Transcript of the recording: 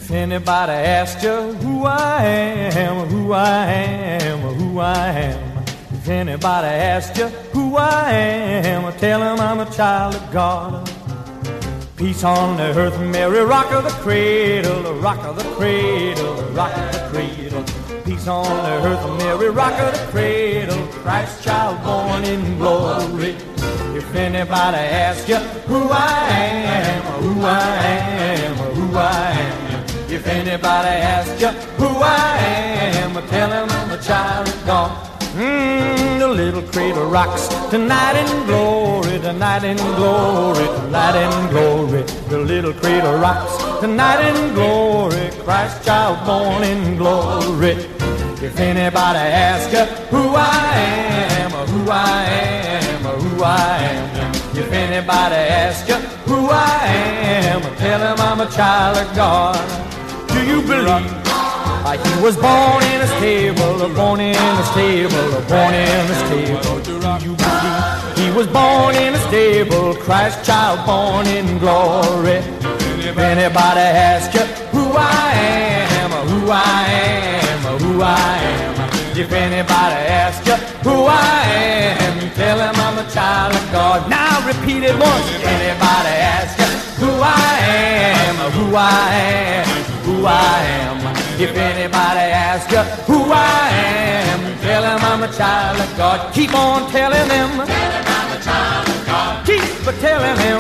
If anybody asks you who I am, who I am, who I am. If anybody asks you who I am, tell them I'm a child of God. Peace on the earth, Mary, rock of the cradle, the rock of the cradle, the rock of the cradle. Peace on the earth, Mary, rock of the cradle, Christ child born in glory. If anybody asks you who I am, who I am, who I am. If anybody asks you who I am, tell them I'm a child of God. The little cradle rocks tonight in glory, tonight in glory, tonight in glory. The little cradle rocks tonight in glory, Christ child born in glory. If anybody asks you who I am, who I am, who I am. If anybody asks you who I am, tell them I'm a child of God. Do you believe he was born in a stable, born in a stable, born in a stable? Do you believe he was born in a stable, Christ child born in glory? If anybody asks you who I am, who I am, who I am. If anybody asks you who I am, tell them I'm a child of God. Now repeat it once. If anybody asks you who I am, who I am, who I am. If anybody asks you who I am, tell them I'm a child of God. Keep on telling them. Tell them I'm a child of God. Keep telling them.